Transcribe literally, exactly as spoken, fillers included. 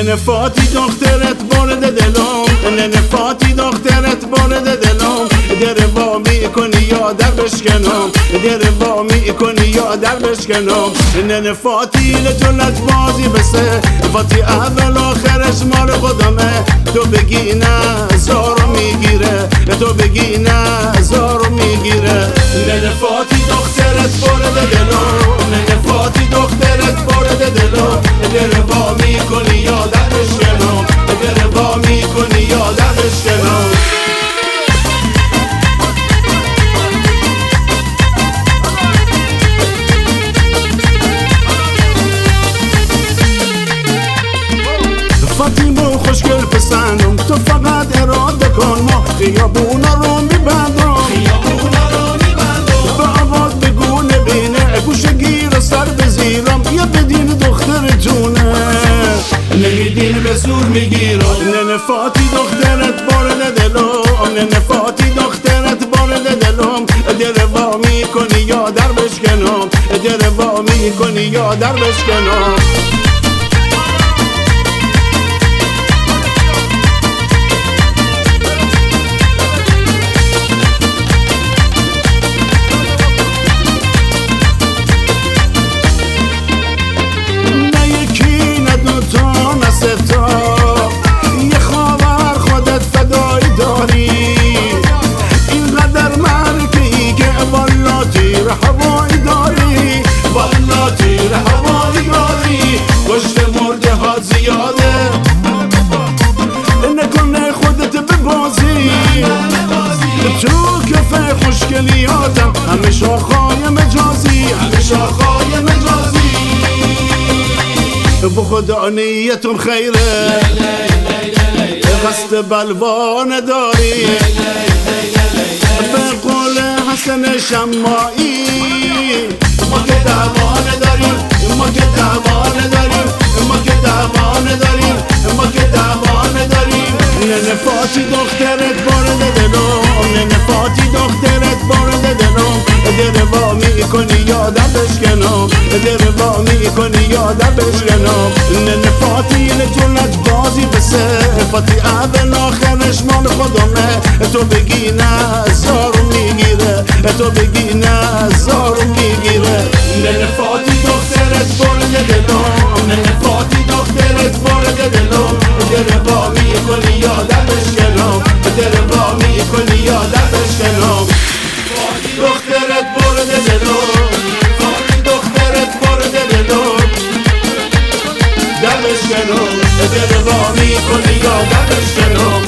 ننه فاتی دخترت برده دلم، ننه فاتی دخترت برده دلم، در وا میکنی یا در بشکنم، در وا میکنی یا در بشکنم. ننه فاتی لجلت بازی بسه، فاتی اول آخرش مال خودمه. تو بگی نه زارو میگیره، تو بگی نه زارو میگیره. ننه فاتی دخترت برده دلم، ننه فاتی دخترت برده دلم، در وا میکنی یا در بشکنم، در وا میکنی یا در بشکنم. فاطیمو خوشگل پسندم، تو فقط اراده کن، ما خیابونا رو میبندم، خیابونا رو میبندم. به آواز بگو نبینه، گوشه گیر سر بزیرم، یا بدین دخترتونه نمیدین به زور میگیرم. ننه فاتی دخترت برده دلم، ننه فاتی دخترت برده دلم، در وا میکنی یا در بشکنم، در وا میکنی یا در بشکنم. یه خواهر خودت فدایی داری، اینقدر مرکی که والا تیر هوایی داری، والا تیر هوایی داری. گشت مرده ها زیاده، نکنه خودت ببازی، تو کفه خوشگلیاتم همه شاخهای مجازی، همه شاخهای مجازی. بو خدا نیتم خیره، قصد بلوا نداری، به قول حسن شماعی ما که دعوا نداریم، ما که دعوا نداریم، ما که دعوا نداریم، ما که دعوا نداریم. ننه فاتی دخترت برده دلم، ننه فاتی دخترت برده دلم، در وا میکنی یا در بشکنم، در وا میکنی یا در بشکنم. ننه فاتی لجلت بازی بسه، فاتی اول آخرش مال خودمه. تو بگی نه زارو میگیره، تو بگی نه زارو میگیره. ننه فاتی دخترت برده دلم، ننه فاتی دخترت برده دلم، در وا میکنی یا در بشکنم، در وا میکنی یا در بشکنم. دخترت برده دلم، فاتی دخترت برده دلم، در بشکنم، در وا میکنی یا در بشکنم.